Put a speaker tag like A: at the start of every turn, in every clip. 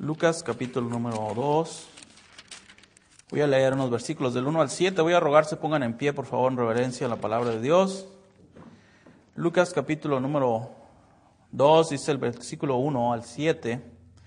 A: Lucas capítulo número 2. Voy a leer unos versículos del 1 al 7. Voy a rogar se pongan en pie, por favor, en reverencia a la palabra de Dios. Lucas capítulo número 2, dice el versículo 1 al 7.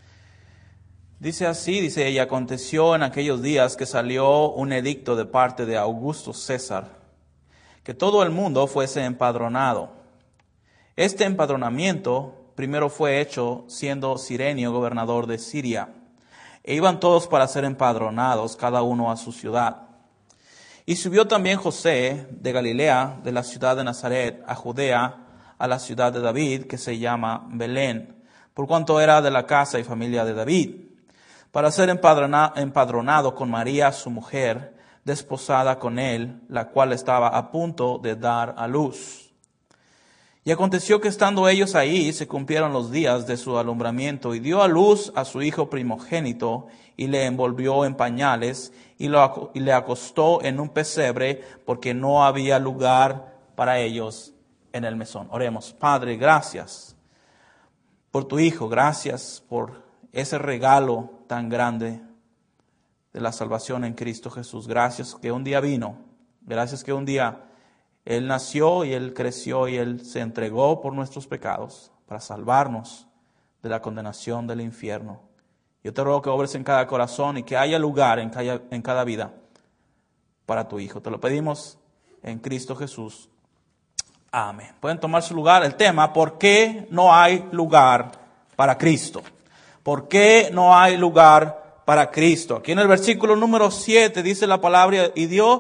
A: Dice así, y aconteció en aquellos días que salió un edicto de parte de Augusto César, que todo el mundo fuese empadronado. Este empadronamiento primero fue hecho siendo Cirenio gobernador de Siria. E iban todos para ser empadronados, cada uno a su ciudad. Y subió también José de Galilea, de la ciudad de Nazaret, a Judea, a la ciudad de David, que se llama Belén, por cuanto era de la casa y familia de David, para ser empadronado con María, su mujer, desposada con él, la cual estaba a punto de dar a luz. Y aconteció que estando ellos ahí, se cumplieron los días de su alumbramiento, y dio a luz a su hijo primogénito, y le envolvió en pañales, y le acostó en un pesebre, porque no había lugar para ellos en el mesón. Oremos. Padre, gracias por tu Hijo, gracias por ese regalo tan grande de la salvación en Cristo Jesús. Gracias que un día vino, gracias que un día Él nació y Él creció y Él se entregó por nuestros pecados para salvarnos de la condenación del infierno. Yo te ruego que obres en cada corazón y que haya lugar en cada vida para tu Hijo. Te lo pedimos en Cristo Jesús. Amén. Pueden tomar su lugar. El tema, ¿por qué no hay lugar para Cristo? ¿Por qué no hay lugar para Cristo? Aquí en el versículo número 7 dice la palabra, y dio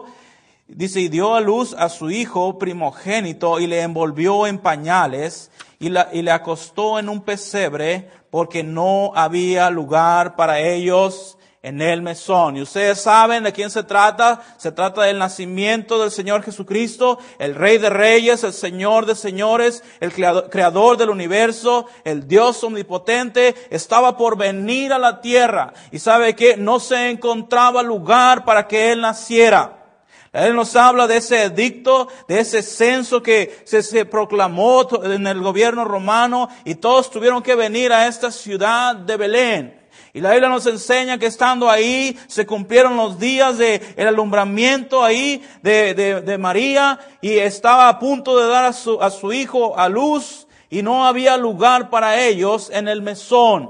A: a luz a su hijo primogénito y le envolvió en pañales y le acostó en un pesebre porque no había lugar para ellos en el mesón. Y ustedes saben de quién se trata. Se trata del nacimiento del Señor Jesucristo, el Rey de Reyes, el Señor de Señores, el Creador del universo, el Dios omnipotente. Estaba por venir a la tierra. Y sabe que no se encontraba lugar para que Él naciera. Él nos habla de ese edicto, de ese censo que se proclamó en el gobierno romano y todos tuvieron que venir a esta ciudad de Belén. Y la Biblia nos enseña que estando ahí se cumplieron los días del alumbramiento ahí de María y estaba a punto de dar a su hijo a luz y no había lugar para ellos en el mesón.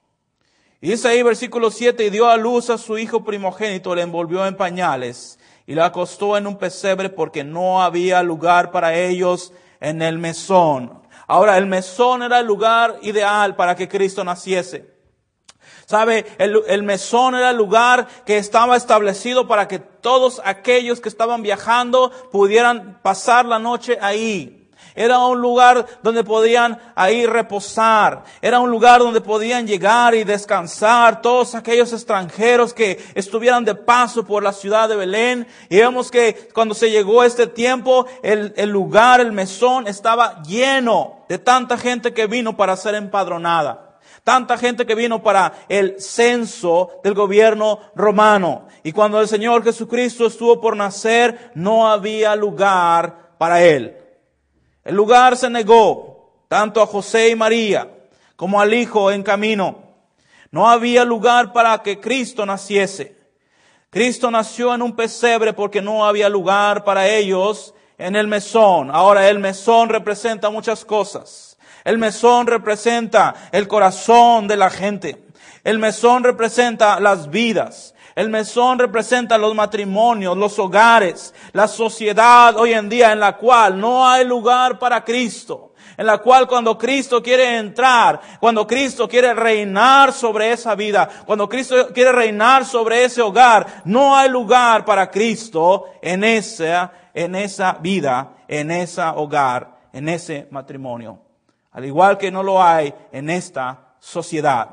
A: Y dice ahí versículo 7, y dio a luz a su hijo primogénito, le envolvió en pañales y la acostó en un pesebre porque no había lugar para ellos en el mesón. Ahora, el mesón era el lugar ideal para que Cristo naciese. ¿Sabe? El mesón era el lugar que estaba establecido para que todos aquellos que estaban viajando pudieran pasar la noche ahí. Era un lugar donde podían ahí reposar. Era un lugar donde podían llegar y descansar todos aquellos extranjeros que estuvieran de paso por la ciudad de Belén. Y vemos que cuando se llegó este tiempo, el lugar, el mesón, estaba lleno de tanta gente que vino para ser empadronada. Tanta gente que vino para el censo del gobierno romano. Y cuando el Señor Jesucristo estuvo por nacer, no había lugar para Él. El lugar se negó tanto a José y María como al hijo en camino. No había lugar para que Cristo naciese. Cristo nació en un pesebre porque no había lugar para ellos en el mesón. Ahora, el mesón representa muchas cosas. El mesón representa el corazón de la gente. El mesón representa las vidas. El mesón representa los matrimonios, los hogares, la sociedad hoy en día en la cual no hay lugar para Cristo. En la cual cuando Cristo quiere entrar, cuando Cristo quiere reinar sobre esa vida, cuando Cristo quiere reinar sobre ese hogar, no hay lugar para Cristo en esa vida, en ese hogar, en ese matrimonio. Al igual que no lo hay en esta sociedad.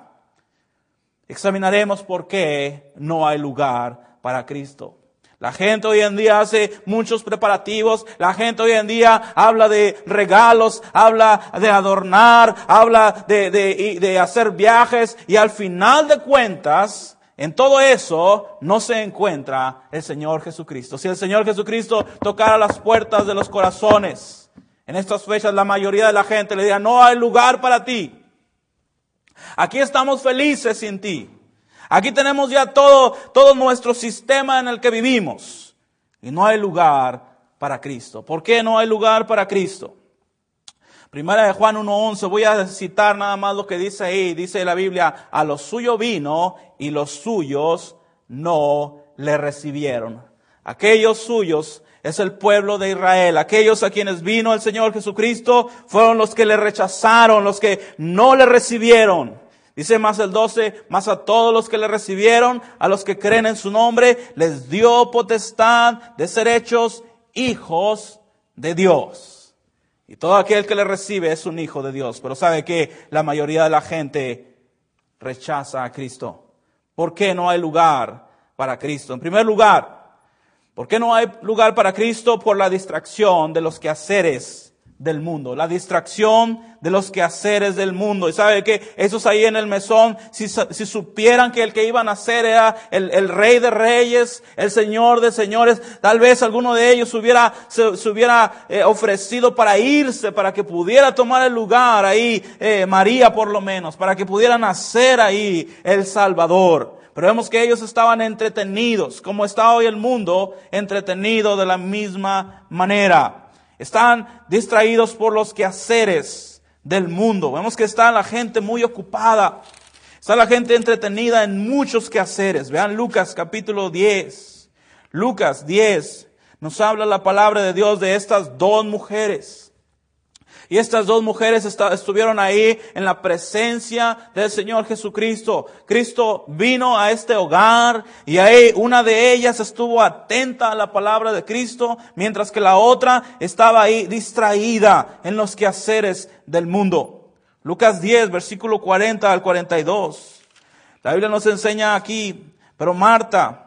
A: Examinaremos por qué no hay lugar para Cristo. La gente hoy en día hace muchos preparativos. La gente hoy en día habla de regalos, habla de adornar, habla de hacer viajes. Y al final de cuentas, en todo eso no se encuentra el Señor Jesucristo. Si el Señor Jesucristo tocara las puertas de los corazones, en estas fechas la mayoría de la gente le diría, no hay lugar para ti. Aquí estamos felices sin ti. Aquí tenemos ya todo nuestro sistema en el que vivimos. Y no hay lugar para Cristo. ¿Por qué no hay lugar para Cristo? Primera de Juan 1:11, voy a citar nada más lo que dice ahí. Dice la Biblia, a lo suyo vino y los suyos no le recibieron. Aquellos suyos es el pueblo de Israel. Aquellos a quienes vino el Señor Jesucristo fueron los que le rechazaron, los que no le recibieron. Dice más el 12, más a todos los que le recibieron, a los que creen en su nombre, les dio potestad de ser hechos hijos de Dios. Y todo aquel que le recibe es un hijo de Dios. Pero sabe que la mayoría de la gente rechaza a Cristo. ¿Por qué no hay lugar para Cristo? En primer lugar, ¿por qué no hay lugar para Cristo? Por la distracción de los quehaceres del mundo. La distracción de los quehaceres del mundo. Y sabe que esos ahí en el mesón, si supieran que el que iba a nacer era el Rey de Reyes, el Señor de Señores, tal vez alguno de ellos se hubiera ofrecido para irse, para que pudiera tomar el lugar ahí, María por lo menos, para que pudiera nacer ahí el Salvador. Pero vemos que ellos estaban entretenidos, como está hoy el mundo, entretenido de la misma manera. Están distraídos por los quehaceres del mundo. Vemos que está la gente muy ocupada. Está la gente entretenida en muchos quehaceres. Vean Lucas capítulo 10. Lucas 10 nos habla la palabra de Dios de estas dos mujeres. Y estas dos mujeres estuvieron ahí en la presencia del Señor Jesucristo. Cristo vino a este hogar y ahí una de ellas estuvo atenta a la palabra de Cristo, mientras que la otra estaba ahí distraída en los quehaceres del mundo. Lucas 10, versículo 40 al 42. La Biblia nos enseña aquí, pero Marta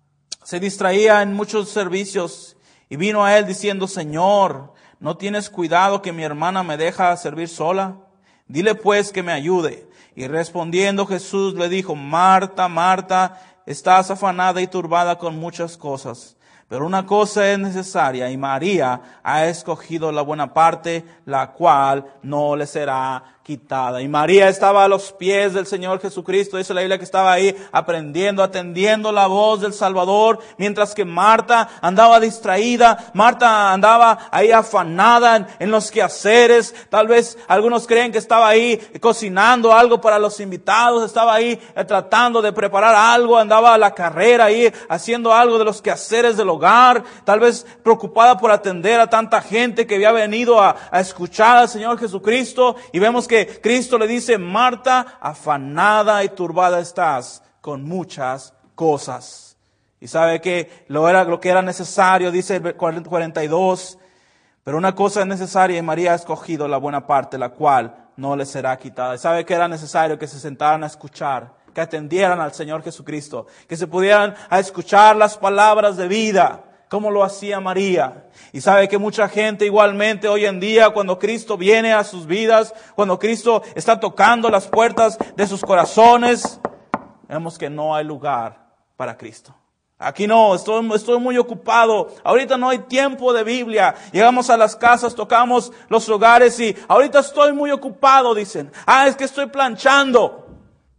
A: se distraía en muchos servicios y vino a él diciendo, Señor, ¿no tienes cuidado que mi hermana me deja servir sola? Dile pues que me ayude. Y respondiendo Jesús le dijo, Marta, Marta, estás afanada y turbada con muchas cosas, pero una cosa es necesaria y María ha escogido la buena parte, la cual no le será quitada. Y María estaba a los pies del Señor Jesucristo. Dice la Biblia que estaba ahí aprendiendo, atendiendo la voz del Salvador, mientras que Marta andaba distraída. Marta andaba ahí afanada en los quehaceres. Tal vez algunos creen que estaba ahí cocinando algo para los invitados. Estaba ahí tratando de preparar algo. Andaba a la carrera ahí haciendo algo de los quehaceres del hogar. Tal vez preocupada por atender a tanta gente que había venido a escuchar al Señor Jesucristo. Y vemos que Cristo le dice, Marta, afanada y turbada estás con muchas cosas. Y sabe que lo que era necesario, dice el 42, pero una cosa es necesaria y María ha escogido la buena parte, la cual no le será quitada. Y sabe que era necesario que se sentaran a escuchar, que atendieran al Señor Jesucristo, que se pudieran a escuchar las palabras de vida, como lo hacía María. Y sabe que mucha gente igualmente hoy en día, cuando Cristo viene a sus vidas, cuando Cristo está tocando las puertas de sus corazones, vemos que no hay lugar para Cristo. Aquí no, estoy muy ocupado. Ahorita no hay tiempo de Biblia. Llegamos a las casas, tocamos los hogares y ahorita estoy muy ocupado, dicen. Es que estoy planchando.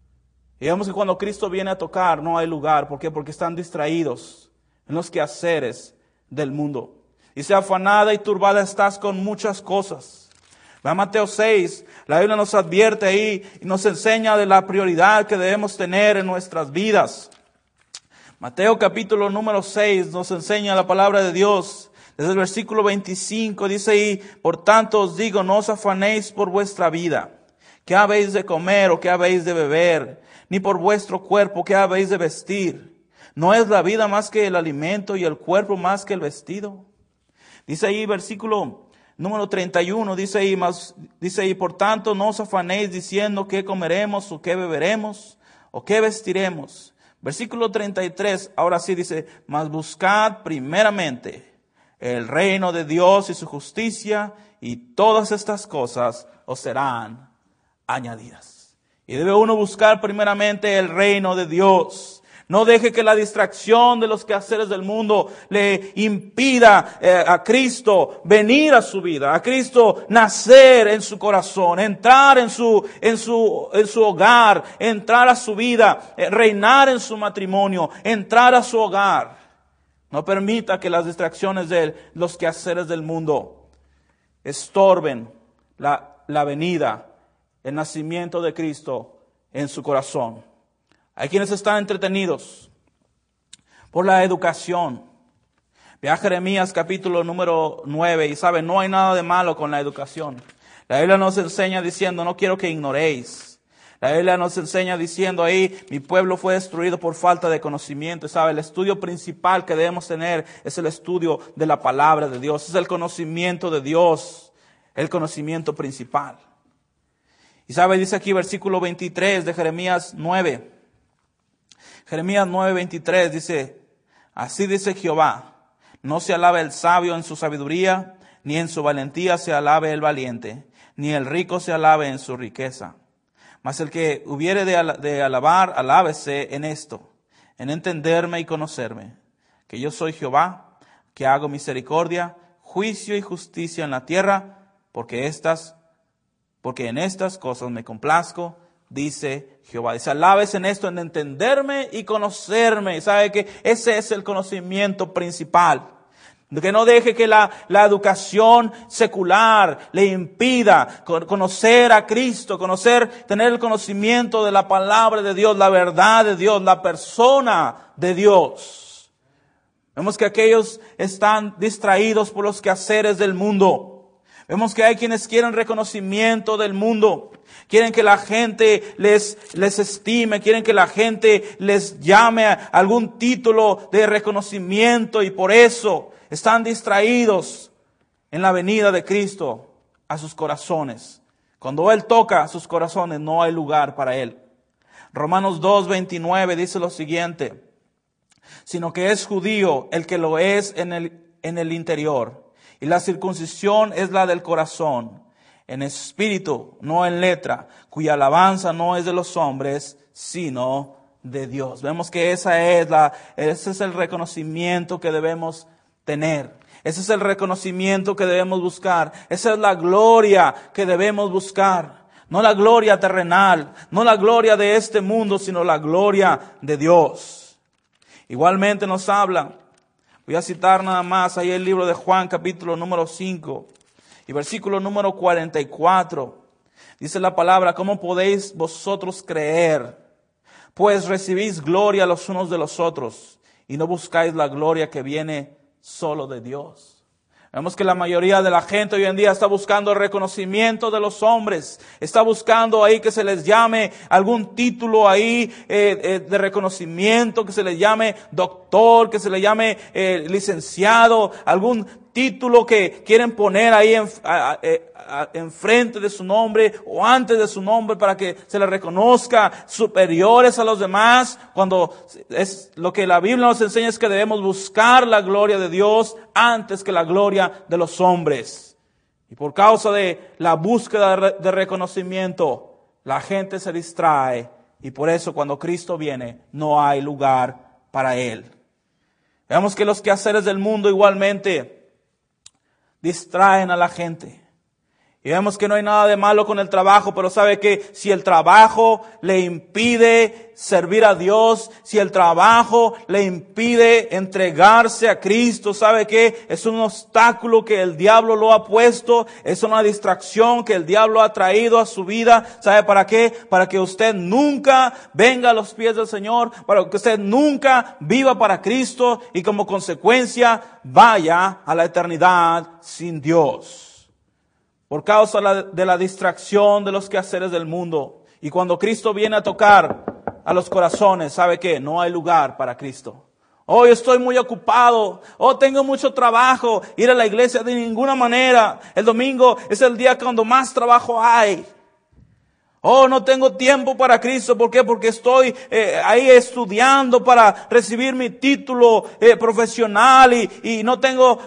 A: Y vemos que cuando Cristo viene a tocar no hay lugar. ¿Por qué? Porque están distraídos en los quehaceres del mundo. Dice, afanada y turbada estás con muchas cosas. Va a Mateo 6, la Biblia nos advierte ahí y nos enseña de la prioridad que debemos tener en nuestras vidas. Mateo capítulo número 6 nos enseña la palabra de Dios. Desde el versículo 25 dice ahí, por tanto os digo, no os afanéis por vuestra vida, qué habéis de comer o qué habéis de beber, ni por vuestro cuerpo, qué habéis de vestir. ¿No es la vida más que el alimento y el cuerpo más que el vestido? Dice ahí versículo número 31, dice ahí, por tanto no os afanéis diciendo qué comeremos o qué beberemos o qué vestiremos. Versículo 33, ahora sí dice, mas buscad primeramente el reino de Dios y su justicia y todas estas cosas os serán añadidas. Y debe uno buscar primeramente el reino de Dios. No deje que la distracción de los quehaceres del mundo le impida a Cristo venir a su vida, a Cristo nacer en su corazón, entrar en su hogar, entrar a su vida, reinar en su matrimonio, entrar a su hogar. No permita que las distracciones de los quehaceres del mundo estorben la venida, el nacimiento de Cristo en su corazón. Hay quienes están entretenidos por la educación. Ve a Jeremías capítulo número 9 y sabe, no hay nada de malo con la educación. La Biblia nos enseña diciendo, no quiero que ignoréis. La Biblia nos enseña diciendo ahí, mi pueblo fue destruido por falta de conocimiento. Y sabe, el estudio principal que debemos tener es el estudio de la palabra de Dios. Es el conocimiento de Dios, el conocimiento principal. Y sabe, dice aquí versículo 23 de Jeremías 9. Jeremías 9:23 dice, así dice Jehová, no se alabe el sabio en su sabiduría, ni en su valentía se alabe el valiente, ni el rico se alabe en su riqueza. Mas el que hubiere de alabar, alábese en esto, en entenderme y conocerme, que yo soy Jehová, que hago misericordia, juicio y justicia en la tierra, porque en estas cosas me complazco, dice Jehová. Dice, alabes en esto, en entenderme y conocerme. Y sabe que ese es el conocimiento principal. Que no deje que la educación secular le impida conocer a Cristo, tener el conocimiento de la palabra de Dios, la verdad de Dios, la persona de Dios. Vemos que aquellos están distraídos por los quehaceres del mundo. Vemos que hay quienes quieren reconocimiento del mundo. Quieren que la gente les estime, quieren que la gente les llame a algún título de reconocimiento y por eso están distraídos en la venida de Cristo a sus corazones. Cuando Él toca a sus corazones no hay lugar para Él. Romanos 2:29 dice lo siguiente, sino que es judío el que lo es en el interior, y la circuncisión es la del corazón, en espíritu, no en letra, cuya alabanza no es de los hombres, sino de Dios. Vemos que ese es el reconocimiento que debemos tener. Ese es el reconocimiento que debemos buscar. Esa es la gloria que debemos buscar. No la gloria terrenal, no la gloria de este mundo, sino la gloria de Dios. Igualmente nos habla, voy a citar nada más ahí el libro de Juan, capítulo número 5. Y versículo número 44, dice la palabra, ¿cómo podéis vosotros creer? Pues recibís gloria los unos de los otros y no buscáis la gloria que viene solo de Dios. Vemos que la mayoría de la gente hoy en día está buscando el reconocimiento de los hombres. Está buscando ahí que se les llame algún título ahí de reconocimiento, que se les llame doctor, que se les llame licenciado, algún título que quieren poner ahí enfrente de su nombre o antes de su nombre para que se les reconozca superiores a los demás, cuando es lo que la Biblia nos enseña es que debemos buscar la gloria de Dios antes que la gloria de los hombres. Y por causa de la búsqueda de reconocimiento, la gente se distrae y por eso cuando Cristo viene no hay lugar para Él. Veamos que los quehaceres del mundo igualmente distraen a la gente. Y vemos que no hay nada de malo con el trabajo, pero sabe que si el trabajo le impide servir a Dios, si el trabajo le impide entregarse a Cristo, sabe que es un obstáculo que el diablo lo ha puesto, es una distracción que el diablo ha traído a su vida. ¿Sabe para qué? Para que usted nunca venga a los pies del Señor, para que usted nunca viva para Cristo y como consecuencia vaya a la eternidad sin Dios. Por causa de la distracción de los quehaceres del mundo. Y cuando Cristo viene a tocar a los corazones, ¿sabe qué? No hay lugar para Cristo. Hoy estoy muy ocupado. Tengo mucho trabajo. Ir a la iglesia de ninguna manera. El domingo es el día cuando más trabajo hay. No tengo tiempo para Cristo. ¿Por qué? Porque estoy ahí estudiando para recibir mi título profesional y no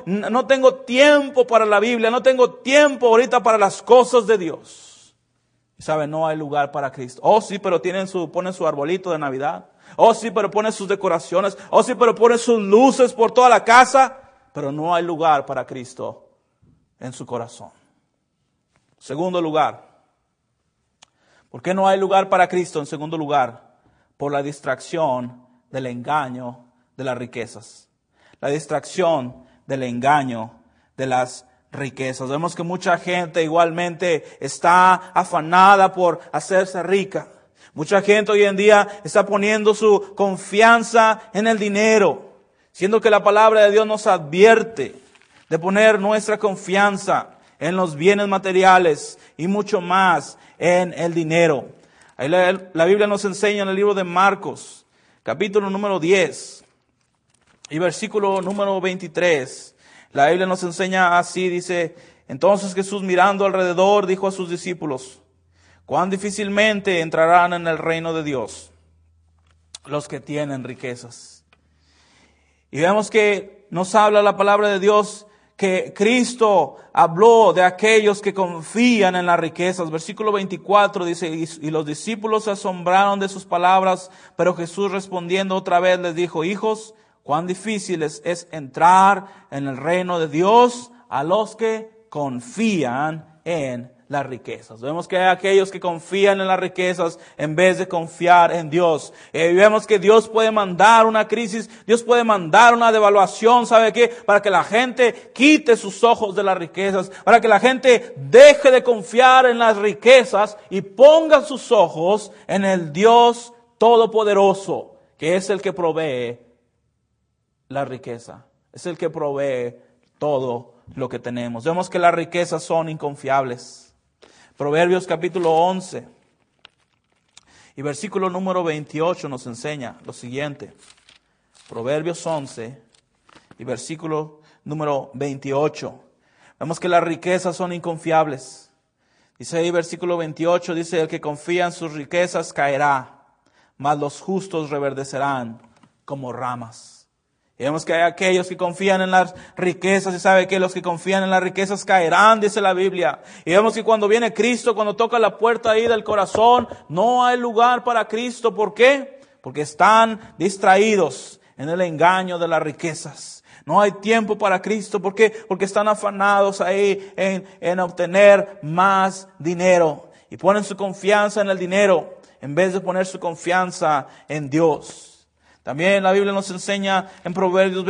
A: tengo tiempo para la Biblia, no tengo tiempo ahorita para las cosas de Dios. ¿Sabe? No hay lugar para Cristo. Oh, sí, pero ponen su arbolito de Navidad. Oh, sí, pero ponen sus decoraciones. Oh, sí, pero ponen sus luces por toda la casa. Pero no hay lugar para Cristo en su corazón. Segundo lugar. ¿Por qué no hay lugar para Cristo en segundo lugar? Por la distracción del engaño de las riquezas. La distracción del engaño de las riquezas. Vemos que mucha gente igualmente está afanada por hacerse rica. Mucha gente hoy en día está poniendo su confianza en el dinero, siendo que la palabra de Dios nos advierte de poner nuestra confianza en los bienes materiales y mucho más en el dinero. Ahí la Biblia nos enseña en el libro de Marcos, capítulo número 10 y versículo número 23. La Biblia nos enseña así, dice: entonces Jesús, mirando alrededor, dijo a sus discípulos: cuán difícilmente entrarán en el reino de Dios los que tienen riquezas. Y vemos que nos habla la palabra de Dios que Cristo habló de aquellos que confían en las riquezas. Versículo 24 dice: y los discípulos se asombraron de sus palabras, pero Jesús respondiendo otra vez les dijo: hijos, cuán difícil es entrar en el reino de Dios a los que confían en las riquezas. Vemos que hay aquellos que confían en las riquezas en vez de confiar en Dios. Vemos que Dios puede mandar una crisis, Dios puede mandar una devaluación, ¿sabe qué? Para que la gente quite sus ojos de las riquezas, para que la gente deje de confiar en las riquezas y ponga sus ojos en el Dios Todopoderoso, que es el que provee la riqueza, es el que provee todo lo que tenemos. Vemos que las riquezas son inconfiables. Proverbios capítulo 11 y versículo número 28 nos enseña lo siguiente. Proverbios 11 y versículo número 28. Vemos que las riquezas son inconfiables. Dice ahí versículo 28, dice: el que confía en sus riquezas caerá, mas los justos reverdecerán como ramas. Y vemos que hay aquellos que confían en las riquezas, y sabe que los que confían en las riquezas caerán, dice la Biblia. Y vemos que cuando viene Cristo, cuando toca la puerta ahí del corazón, no hay lugar para Cristo. ¿Por qué? Porque están distraídos en el engaño de las riquezas. No hay tiempo para Cristo. ¿Por qué? Porque están afanados ahí en obtener más dinero. Y ponen su confianza en el dinero en vez de poner su confianza en Dios. También la Biblia nos enseña en Proverbios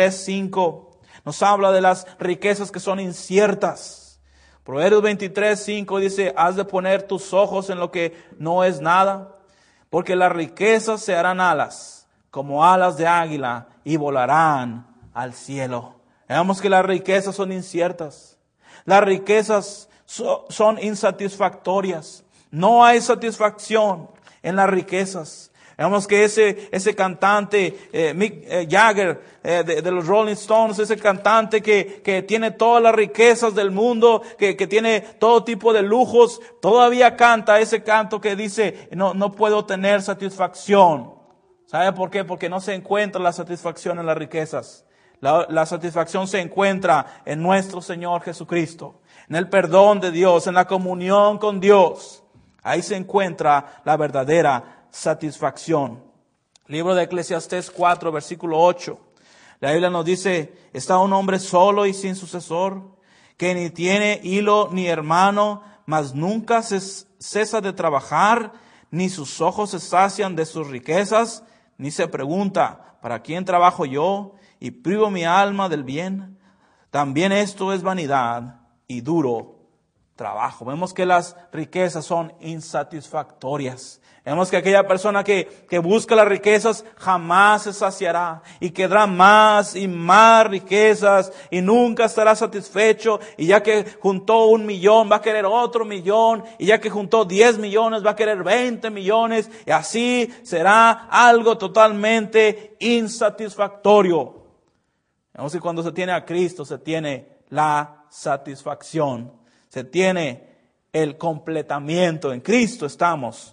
A: 23:5, nos habla de las riquezas que son inciertas. Proverbios 23:5 dice: has de poner tus ojos en lo que no es nada, porque las riquezas se harán alas, como alas de águila, y volarán al cielo. Veamos que las riquezas son inciertas. Las riquezas son insatisfactorias. No hay satisfacción en las riquezas. Vemos que ese cantante, Mick Jagger, de los Rolling Stones, ese cantante que tiene todas las riquezas del mundo, que tiene todo tipo de lujos, todavía canta ese canto que dice: no puedo tener satisfacción. ¿Sabe por qué? Porque no se encuentra la satisfacción en las riquezas. La satisfacción se encuentra en nuestro Señor Jesucristo, en el perdón de Dios, en la comunión con Dios. Ahí se encuentra la verdadera satisfacción. Libro de Eclesiastés 4, versículo 8. La Biblia nos dice: está un hombre solo y sin sucesor, que ni tiene hilo ni hermano, mas nunca cesa de trabajar, ni sus ojos se sacian de sus riquezas, ni se pregunta: ¿para quién trabajo yo y privo mi alma del bien? También esto es vanidad y duro trabajo. Vemos que las riquezas son insatisfactorias. Vemos que aquella persona que busca las riquezas jamás se saciará y quedará más y más riquezas y nunca estará satisfecho. Y ya que juntó 1 millón va a querer otro millón, y ya que juntó 10 millones va a querer 20 millones, y así será algo totalmente insatisfactorio. Vemos que cuando se tiene a Cristo se tiene la satisfacción, se tiene el completamiento. En Cristo estamos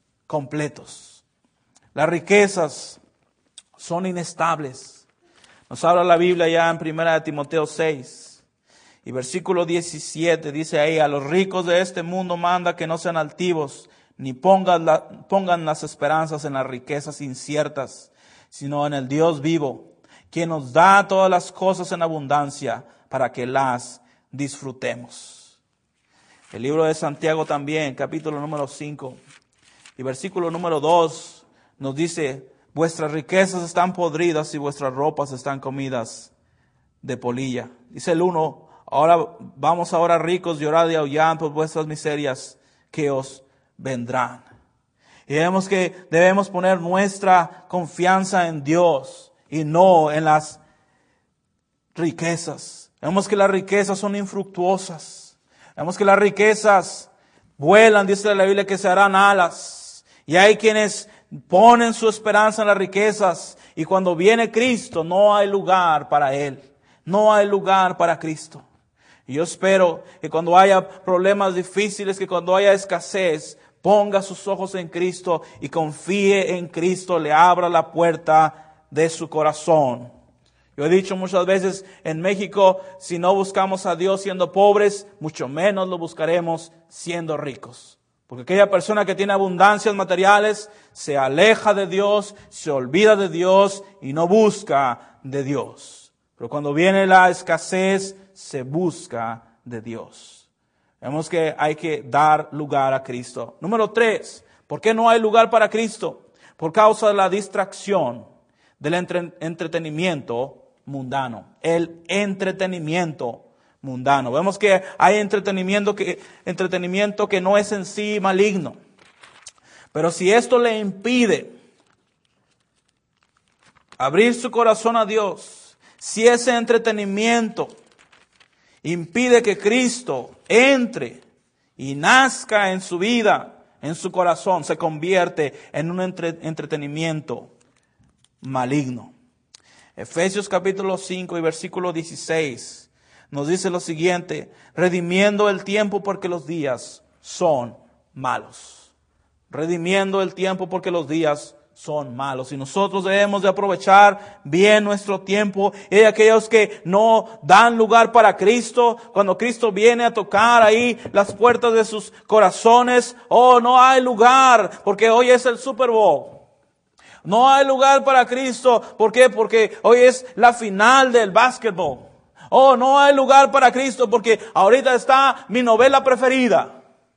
A: completos. Las riquezas son inestables. Nos habla la Biblia ya en 1 Timoteo 6 Y versículo 17 dice ahí: a los ricos de este mundo manda que no sean altivos, ni pongan las esperanzas en las riquezas inciertas, sino en el Dios vivo, quien nos da todas las cosas en abundancia para que las disfrutemos. El libro de Santiago también, capítulo número 5 y versículo número 2 nos dice: vuestras riquezas están podridas y vuestras ropas están comidas de polilla. Dice el 1: vamos ahora ricos, llorad y aullad por vuestras miserias que os vendrán. Y vemos que debemos poner nuestra confianza en Dios y no en las riquezas. Vemos que las riquezas son infructuosas. Vemos que las riquezas vuelan, dice la Biblia, que se harán alas. Y hay quienes ponen su esperanza en las riquezas y cuando viene Cristo no hay lugar para Él. No hay lugar para Cristo. Y yo espero que cuando haya problemas difíciles, que cuando haya escasez, ponga sus ojos en Cristo y confíe en Cristo, le abra la puerta de su corazón. Yo he dicho muchas veces, en México, si no buscamos a Dios siendo pobres, mucho menos lo buscaremos siendo ricos. Porque aquella persona que tiene abundancias materiales se aleja de Dios, se olvida de Dios y no busca de Dios. Pero cuando viene la escasez, se busca de Dios. Vemos que hay que dar lugar a Cristo. Número 3, ¿por qué no hay lugar para Cristo? Por causa de la distracción del entretenimiento mundano. El entretenimiento mundano. Vemos que hay entretenimiento que no es en sí maligno. Pero si esto le impide abrir su corazón a Dios, si ese entretenimiento impide que Cristo entre y nazca en su vida, en su corazón, se convierte en un entretenimiento maligno. Efesios capítulo 5 y versículo 16 nos dice lo siguiente: redimiendo el tiempo porque los días son malos. Redimiendo el tiempo porque los días son malos. Y nosotros debemos de aprovechar bien nuestro tiempo. Y hay aquellos que no dan lugar para Cristo. Cuando Cristo viene a tocar ahí las puertas de sus corazones, no hay lugar porque hoy es el Super Bowl. No hay lugar para Cristo. ¿Por qué? Porque hoy es la final del básquetbol. No hay lugar para Cristo porque ahorita está mi novela preferida.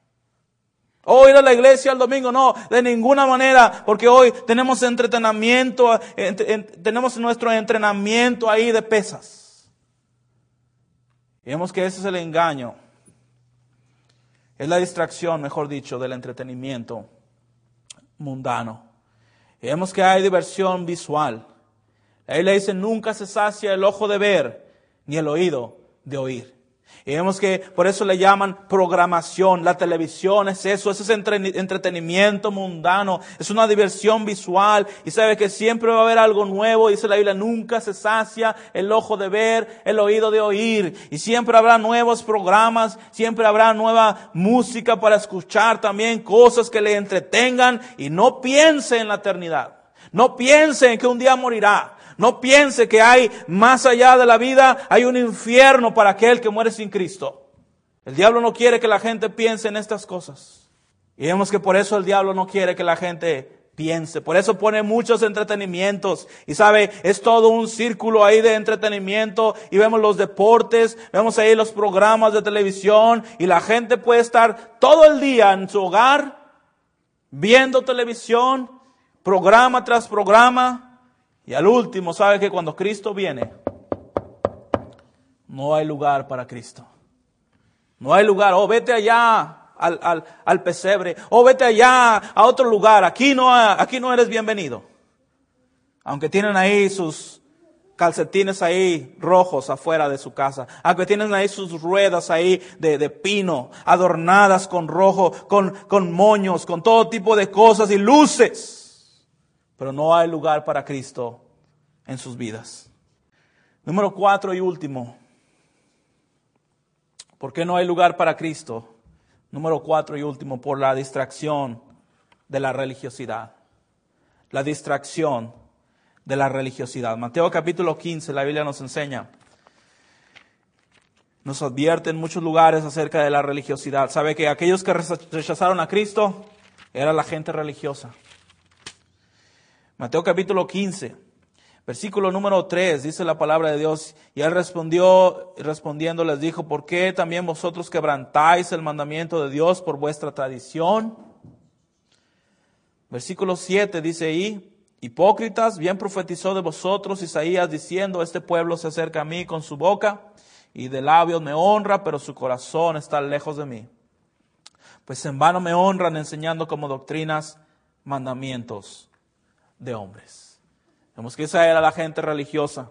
A: Ir a la iglesia el domingo, no, de ninguna manera, porque hoy tenemos entretenimiento, tenemos nuestro entrenamiento ahí de pesas. Y vemos que ese es el engaño. Es la distracción, mejor dicho, del entretenimiento mundano. Y vemos que hay diversión visual. La Biblia dice: nunca se sacia el ojo de ver, ni el oído de oír. Y vemos que por eso le llaman programación. La televisión es eso, ese es entretenimiento mundano, es una diversión visual. Y sabe que siempre va a haber algo nuevo. Dice la Biblia: nunca se sacia el ojo de ver, el oído de oír. Y siempre habrá nuevos programas, siempre habrá nueva música para escuchar, también cosas que le entretengan. Y no piense en la eternidad, no piense en que un día morirá. No piense que hay más allá de la vida, hay un infierno para aquel que muere sin Cristo. El diablo no quiere que la gente piense en estas cosas. Y vemos que por eso el diablo no quiere que la gente piense. Por eso pone muchos entretenimientos. Y sabe, es todo un círculo ahí de entretenimiento. Y vemos los deportes, vemos ahí los programas de televisión. Y la gente puede estar todo el día en su hogar viendo televisión, programa tras programa. Y al último, sabe que cuando Cristo viene, no hay lugar para Cristo. No hay lugar. Vete allá al pesebre. Vete allá a otro lugar. Aquí no eres bienvenido. Aunque tienen ahí sus calcetines ahí rojos afuera de su casa. Aunque tienen ahí sus ruedas ahí de pino, adornadas con rojo, con moños, con todo tipo de cosas y luces. Pero no hay lugar para Cristo en sus vidas. Número 4 y último. ¿Por qué no hay lugar para Cristo? Número 4 y último, por la distracción de la religiosidad. La distracción de la religiosidad. Mateo capítulo 15, la Biblia nos enseña nos advierte en muchos lugares acerca de la religiosidad. Sabe que aquellos que rechazaron a Cristo era la gente religiosa. Mateo capítulo 15, versículo número 3, dice la palabra de Dios: y él respondiendo les dijo: ¿por qué también vosotros quebrantáis el mandamiento de Dios por vuestra tradición? Versículo 7 dice: y hipócritas, bien profetizó de vosotros Isaías diciendo: este pueblo se acerca a mí con su boca y de labios me honra, pero su corazón está lejos de mí. Pues en vano me honran enseñando como doctrinas mandamientos de hombres. Vemos que esa era la gente religiosa.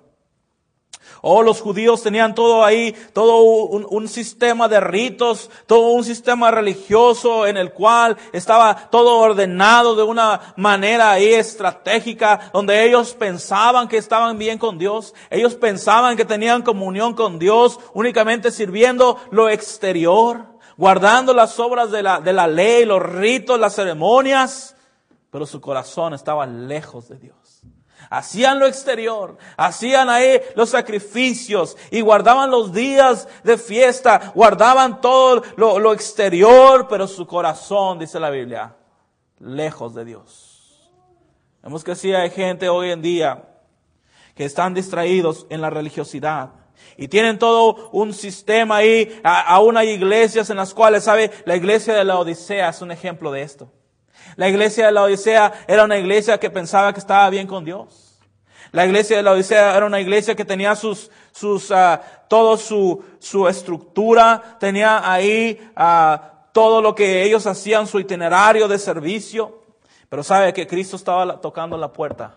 A: Los judíos tenían todo ahí, todo un sistema de ritos, todo un sistema religioso en el cual estaba todo ordenado de una manera ahí estratégica, donde ellos pensaban que estaban bien con Dios. Ellos pensaban que tenían comunión con Dios únicamente sirviendo lo exterior, guardando las obras de la ley, los ritos, las ceremonias, pero su corazón estaba lejos de Dios. Hacían lo exterior, hacían ahí los sacrificios y guardaban los días de fiesta, guardaban todo lo exterior, pero su corazón, dice la Biblia, lejos de Dios. Vemos que sí hay gente hoy en día que están distraídos en la religiosidad y tienen todo un sistema ahí. Aún hay iglesias en las cuales, ¿sabe? La iglesia de la Odisea es un ejemplo de esto. La iglesia de la Odisea era una iglesia que pensaba que estaba bien con Dios. La iglesia de la Odisea era una iglesia que tenía todo su estructura, tenía ahí todo lo que ellos hacían, su itinerario de servicio. Pero sabe que Cristo estaba tocando la puerta,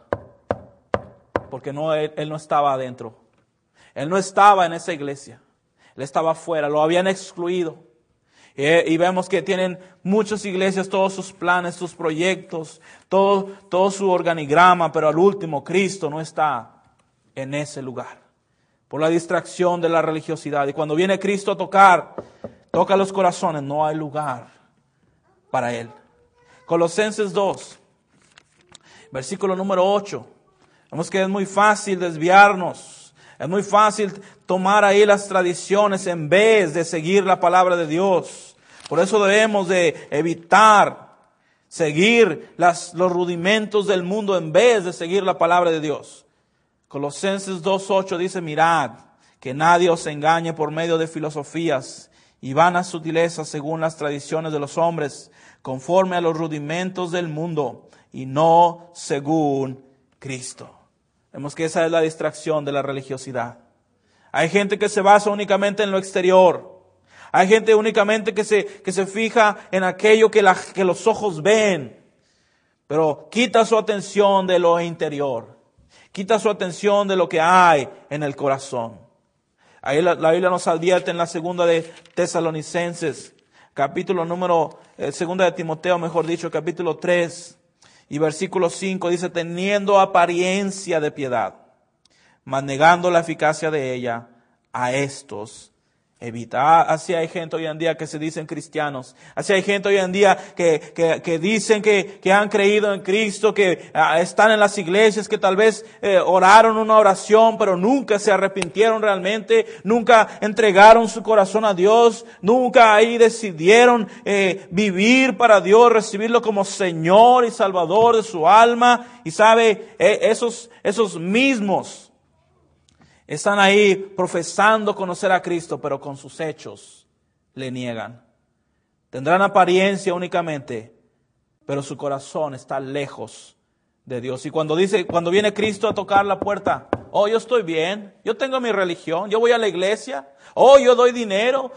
A: porque Él no estaba adentro. Él no estaba en esa iglesia. Él estaba afuera, lo habían excluido. Y vemos que tienen muchas iglesias, todos sus planes, sus proyectos, todo su organigrama, pero al último Cristo no está en ese lugar, por la distracción de la religiosidad. Y cuando viene Cristo a toca los corazones, no hay lugar para Él. Colosenses 2, versículo número 8. Vemos que es muy fácil desviarnos. Es muy fácil tomar ahí las tradiciones en vez de seguir la palabra de Dios. Por eso debemos de evitar seguir los rudimentos del mundo en vez de seguir la palabra de Dios. Colosenses 2:8 dice: mirad, que nadie os engañe por medio de filosofías y vanas sutilezas según las tradiciones de los hombres, conforme a los rudimentos del mundo y no según Cristo. Vemos que esa es la distracción de la religiosidad. Hay gente que se basa únicamente en lo exterior. Hay gente únicamente que se fija en aquello que los ojos ven, pero quita su atención de lo interior. Quita su atención de lo que hay en el corazón. Ahí la Biblia nos advierte en la segunda de Tesalonicenses, segunda de Timoteo, mejor dicho, capítulo 3. Y versículo 5 dice: teniendo apariencia de piedad, mas negando la eficacia de ella, a estos evita. Así hay gente hoy en día que se dicen cristianos. Así hay gente hoy en día que dicen que han creído en Cristo, que están en las iglesias, que tal vez oraron una oración, pero nunca se arrepintieron realmente, nunca entregaron su corazón a Dios, nunca ahí decidieron vivir para Dios, recibirlo como Señor y Salvador de su alma. Y sabe, esos mismos están ahí profesando conocer a Cristo, pero con sus hechos le niegan. Tendrán apariencia únicamente, pero su corazón está lejos de Dios. Y cuando viene Cristo a tocar la puerta: yo estoy bien, yo tengo mi religión, yo voy a la iglesia, yo doy dinero,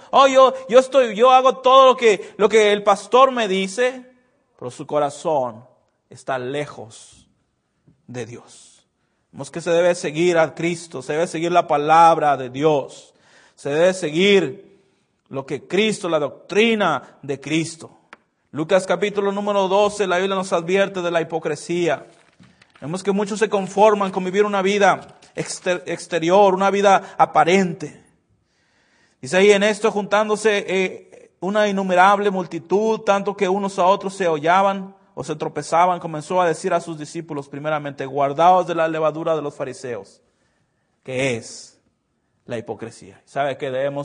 A: yo hago todo lo que el pastor me dice, pero su corazón está lejos de Dios. Vemos que se debe seguir a Cristo, se debe seguir la palabra de Dios, se debe seguir lo que Cristo, la doctrina de Cristo. Lucas capítulo número 12, la Biblia nos advierte de la hipocresía. Vemos que muchos se conforman con vivir una vida exterior, una vida aparente. Dice ahí: en esto juntándose una innumerable multitud, tanto que unos a otros se hollaban o se tropezaban, comenzó a decir a sus discípulos primeramente: guardaos de la levadura de los fariseos, que es la hipocresía. ¿Sabe que debemos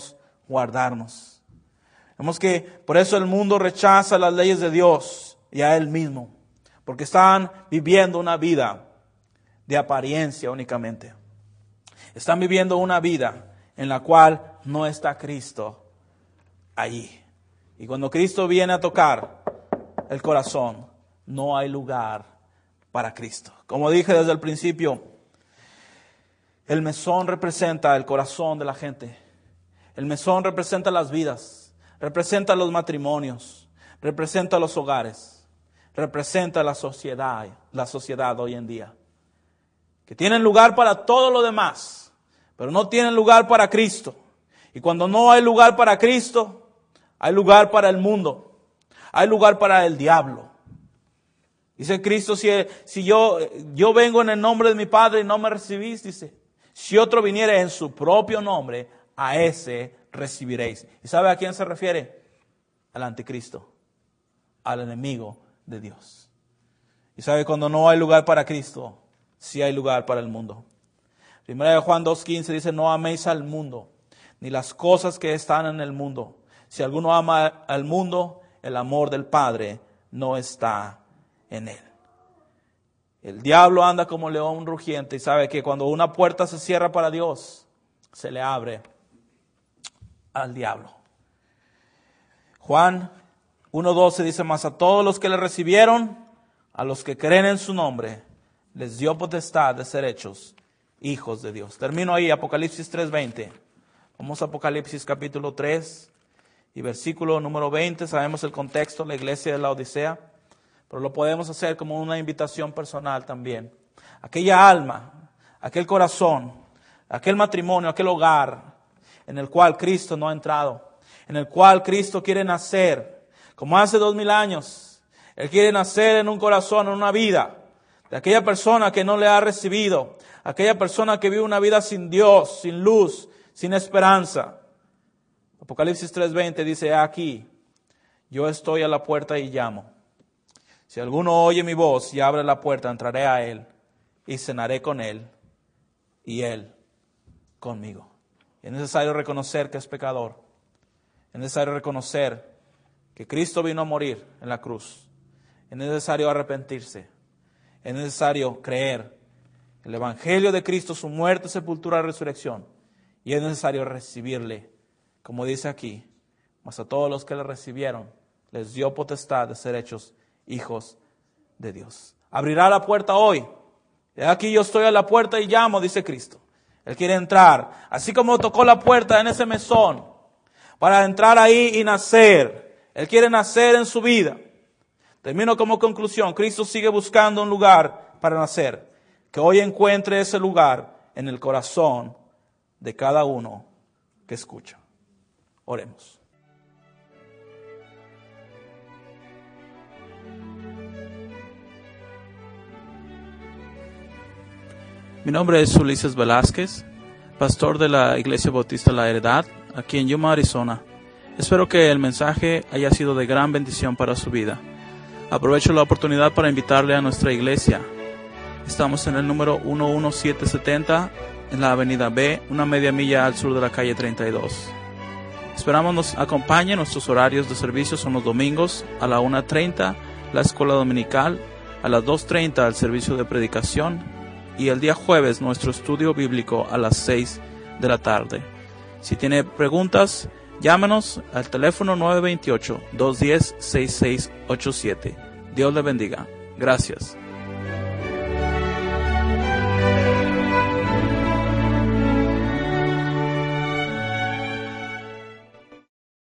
A: guardarnos. Vemos que por eso el mundo rechaza las leyes de Dios y a Él mismo, porque están viviendo una vida de apariencia únicamente. Están viviendo una vida en la cual no está Cristo allí. Y cuando Cristo viene a tocar el corazón, no hay lugar para Cristo. Como dije desde el principio, el mesón representa el corazón de la gente. El mesón representa las vidas, representa los matrimonios, representa los hogares, representa la sociedad hoy en día, que tienen lugar para todo lo demás, pero no tienen lugar para Cristo. Y cuando no hay lugar para Cristo, hay lugar para el mundo, hay lugar para el diablo. Dice Cristo, si yo vengo en el nombre de mi Padre y no me recibís, dice, si otro viniere en su propio nombre, a ese recibiréis. ¿Y sabe a quién se refiere? Al anticristo, al enemigo de Dios. Y sabe, cuando no hay lugar para Cristo, sí hay lugar para el mundo. Primera de Juan 2:15 dice, no améis al mundo, ni las cosas que están en el mundo. Si alguno ama al mundo, el amor del Padre no está en él. El diablo anda como león rugiente y sabe que cuando una puerta se cierra para Dios, se le abre al diablo. Juan 1:12 dice, mas a todos los que le recibieron, a los que creen en su nombre, les dio potestad de ser hechos hijos de Dios. Termino ahí, Apocalipsis 3:20. Vamos a Apocalipsis capítulo 3 y versículo número 20. Sabemos el contexto, la iglesia de la Odisea, pero lo podemos hacer como una invitación personal también. Aquella alma, aquel corazón, aquel matrimonio, aquel hogar en el cual Cristo no ha entrado, en el cual Cristo quiere nacer, como hace 2000 años. Él quiere nacer en un corazón, en una vida de aquella persona que no le ha recibido, aquella persona que vive una vida sin Dios, sin luz, sin esperanza. Apocalipsis 3:20 dice, aquí, yo estoy a la puerta y llamo. Si alguno oye mi voz y abre la puerta, entraré a él y cenaré con él y él conmigo. Es necesario reconocer que es pecador. Es necesario reconocer que Cristo vino a morir en la cruz. Es necesario arrepentirse. Es necesario creer el Evangelio de Cristo, su muerte, sepultura y resurrección. Y es necesario recibirle, como dice aquí, mas a todos los que le recibieron, les dio potestad de ser hechos hijos de Dios. Abrirá la puerta hoy. He aquí yo estoy a la puerta y llamo, dice Cristo. Él quiere entrar, así como tocó la puerta en ese mesón, para entrar ahí y nacer. Él quiere nacer en su vida. Termino como conclusión. Cristo sigue buscando un lugar para nacer. Que hoy encuentre ese lugar en el corazón de cada uno que escucha. Oremos. Mi nombre es Ulises Velázquez, pastor de la Iglesia Bautista La Heredad, aquí en Yuma, Arizona. Espero que el mensaje haya sido de gran bendición para su vida. Aprovecho la oportunidad para invitarle a nuestra iglesia. Estamos en el número 11770 en la avenida B, una media milla al sur de la calle 32. Esperamos nos acompañe. Nuestros horarios de servicio son los domingos a la 1:30 la escuela dominical, a las 2:30 el servicio de predicación y el día jueves nuestro estudio bíblico a las 6 de la tarde. Si tiene preguntas, llámenos al teléfono 928-210-6687. Dios le bendiga. Gracias.